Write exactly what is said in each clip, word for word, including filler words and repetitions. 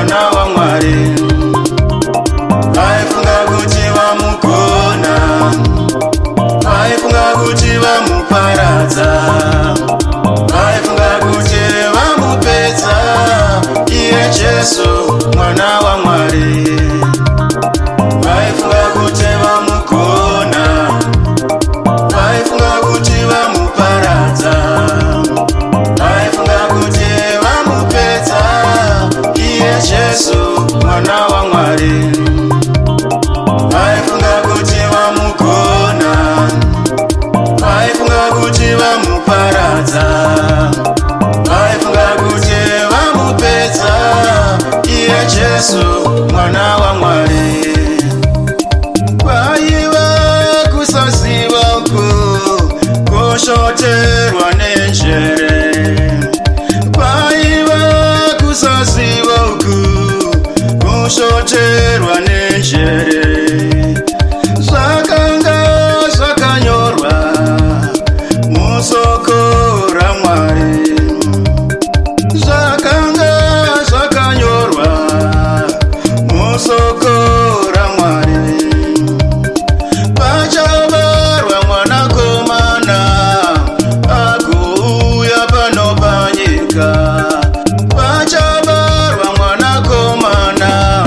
mwana wa Mwari. Vaifunga kuti vamugona, vaifunga kuti vamuparadza, vaifunga kuti vamupedza iye Jesu mwana wa Mwari. Vaifunga kuti vamugona, vaifunga kuti vamuparadza, vaifunga kuti vamupedza iye Jesu mwana wa Mwari. Vaifunga kuti vamugona, vaifunga kuti vamuparadza, vaifunga kuti vamupedza iye Jesu mwana wa Mwari. Kwaiva kusaziva uku kushoterwa nenjere, kwaiva kusaziva uku kushoterwa nenjere. Zvakanga zvakanyorwa musoko raMwari, zvakanga zvakanyorwa musoko raMwari. Pachavarwa mwanakomana agouya pano panyika, pachavarwa mwanakomana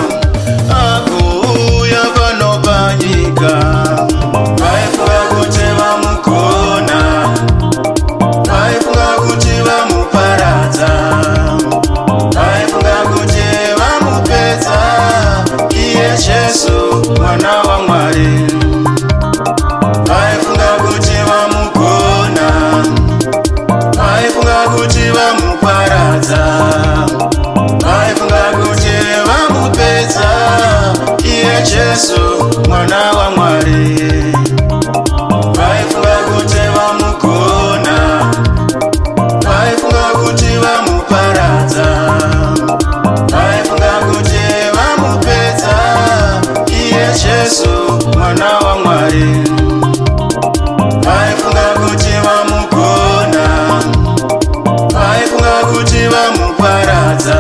agouya pano panyika. Vaifunga kuti vamugona, vaifunga kuti vamuparadza, vaifunga kuti vamupedza iye Jesu mwana wa Mwari. Vaifunga kuti vamugona, vaifunga kuti vamuparadza, vaifunga kuti vamupedza iye Jesu mwana wa Mwari. Vaifunga kuti vamugona, vaifunga kuti vamuparadza, vaifunga kuti vamupedza iye Jesu mwana wa Mwari. Vaifunga kuti vamugona, vaifunga kuti vamuparadza,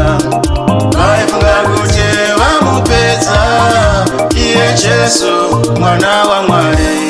vaifunga kuti vamupedza iye Jesu mwana wa Mwari.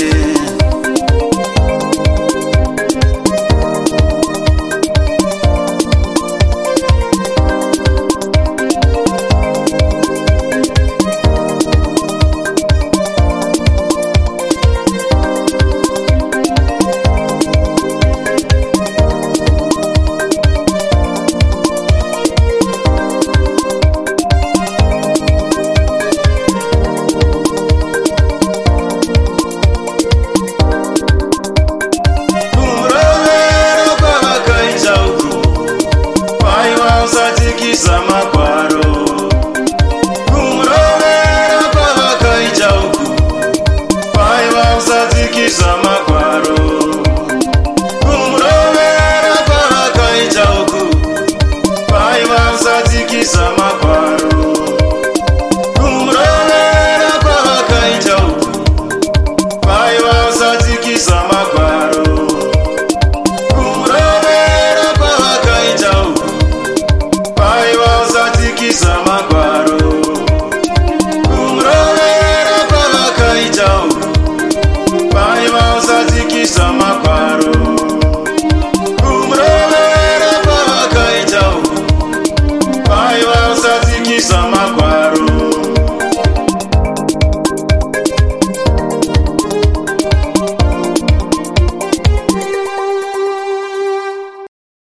Sama